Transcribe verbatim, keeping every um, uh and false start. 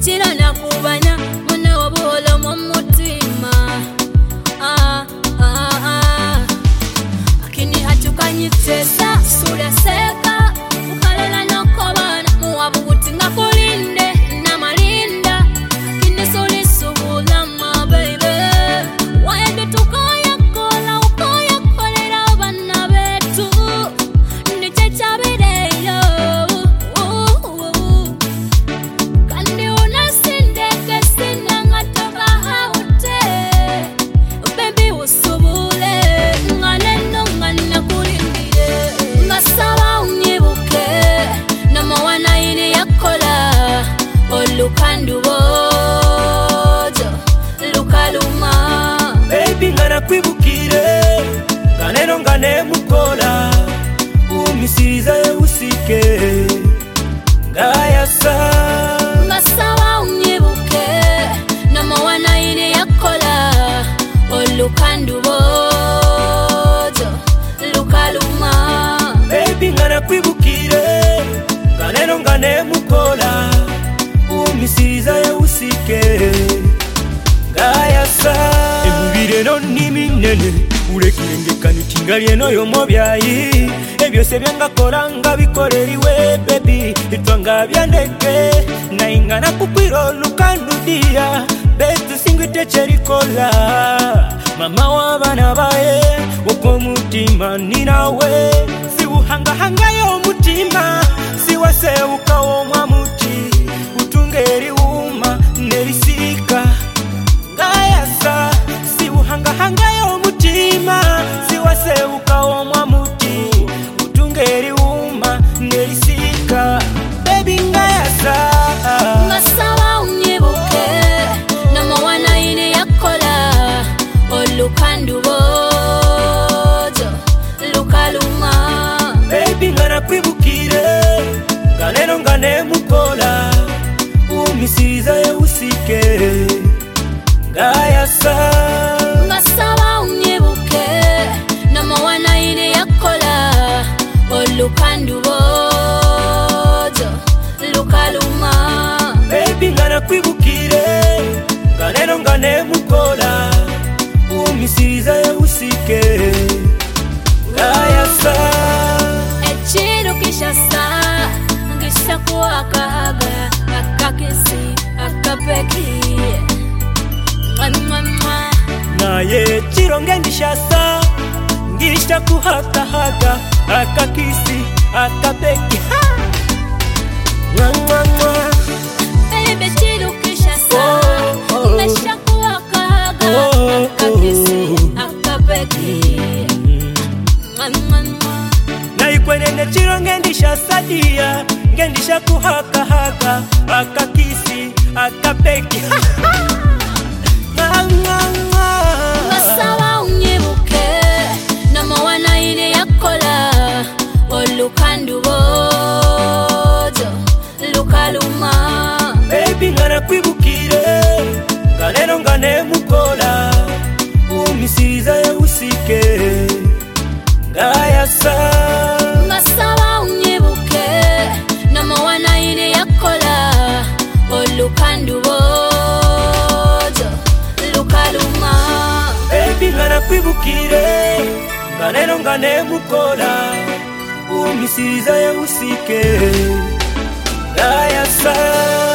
Chira na kubanya mwana wabuholo mumutima. Ah ah ah. Akini hatukanyitesa sura seka ukalela nokobana muwabuguti ngakulinde na malinda akini suli subula ma baby waende tukoya kola ukoya kolera bana betu ndiche chabireyo kandi unasindeke sina ngatoka haute baby usubule nganeno ngana kulindire ngasaba unyibuke nama wana ile yakola olukandu bojo lukaluma baby ngana kwibukire nganeno ngane mukola umisiriza usike ngayasa ngasaba unyibuke nama wana ile yakola olukandu bojo lukaluma baby ngana kwibukire nganeno ngane mukola umisiriza usike ngayasa ebubire no niminene urekirengekana tingali eno yo mobyayi ebyose byangakola nga bikoleriwe baby itwanga byandeke naingana kukwira olukandudia betu singwite cherikola mama wabana bae wokomutima ninawe siuhanga hanga yo mutima siwaseuka wo mwamuti utungeri uma nerisika ngayasa siuhanga hanga yo mutima siwaseuka wo mwamuti utungeri uma nerisika baby ngayasa ngasaba unyibuke nama wana ile yakola olukandu bojo lukaluma baby ngana kwibukire nganeno ngane mukola umisiriza usike ngayasa ngasaba unyibuke nama wana ile yakola olukandu bojo lukaluma baby ngana kwibukire nganeno ngane mukola umisiriza usike ngayasa echiro kishasa ngisha kuakaga akakisi akapeki mama naye chironge ndishasa ngisha kuhatahaga akakisi akapeki mama baby chiro kishasa ngisha kuakaga akakisi akapeki mama naikwenene chironge ndishasa dia ngendisha kuhakahaga akakisi akapeki ngasaba unyibuke nama wana ile yakola olukandu bojo lukaluma baby ngana kwibukire nganeno ngane mukola umisiriza usike ngayasa ngasaba unyibuke nama wana ile yakola olukandu bojo lukaluma baby ngana kwibukire nganeno ngane mukola umisiriza usike ngayasa